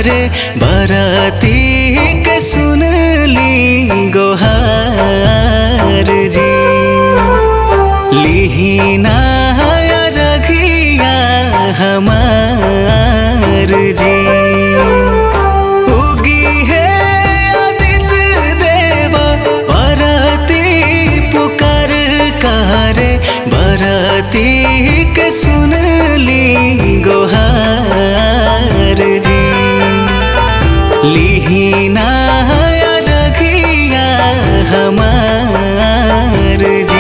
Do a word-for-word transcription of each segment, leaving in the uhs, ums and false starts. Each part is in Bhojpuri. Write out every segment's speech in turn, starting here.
कारे बराती के सुनली गोहार जी। लिहिना रघिया हमार जी। उगी है आदित्य देव बराती पुकार कारे बराती के सुनली गोहार जी। लिहिना रघिया हमार जी।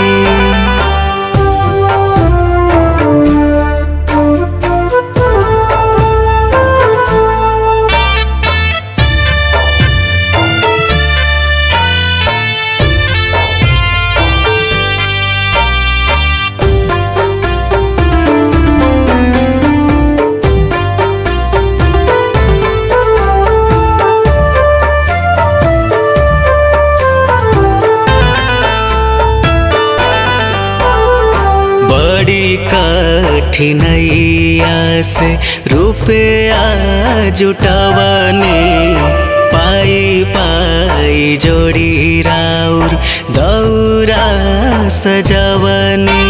बड़ी कठिनैया से रुपया जुटवने पाई पाई जोड़ी राउर दौरा सजवने।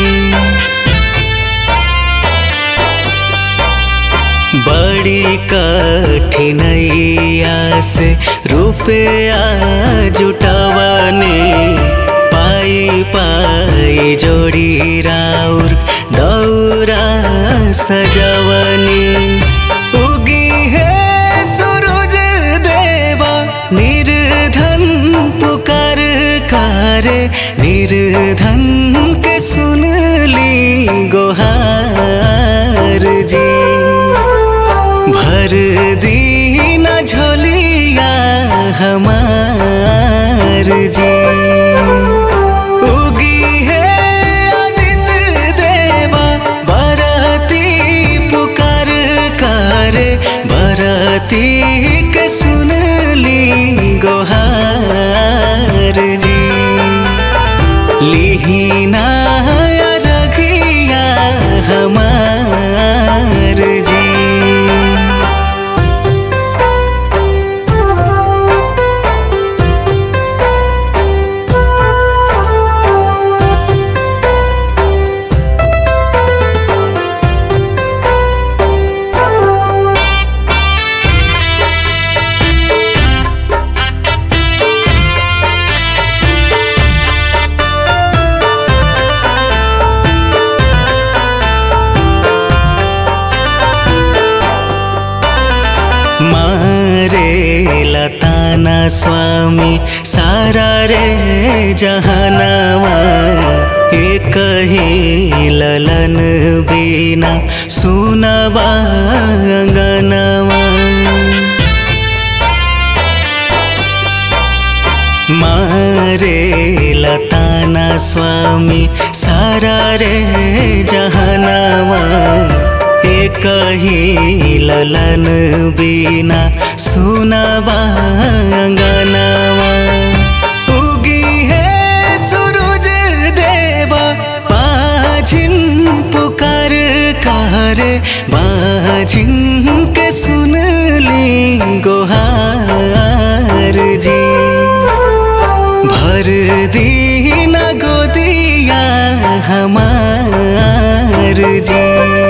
बड़ी कठिनैया से रुपया जुटवने पाई पाई जोड़ी राउर दौरा सजवनी। उगी है सूरज देवा निर्धन पुकार कारे निर्धन के सुनली गोहार जी। भर दीना झोलिया हमार जी। उगी है आदित्य देवा बराती पुकार कारे बराती के सुनली गोहार जी। लिहिना रघिया हमार जी। मारे लताना स्वामी सारा रे जहानावा। एक ही ललन बिना सुनवा अंगनवा। मारे लताना स्वामी सारा रे जहानावा। एक ही ललन बिना सुनवा अंगनवा। उगी है सूरज देवा बाझिन पुकार कारे बाझिन के सुनली गोहार जी। भर दीना गोदिया हमार जी।